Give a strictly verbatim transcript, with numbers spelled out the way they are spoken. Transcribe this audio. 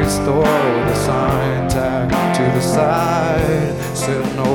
store with a sign tagged to the side. Said no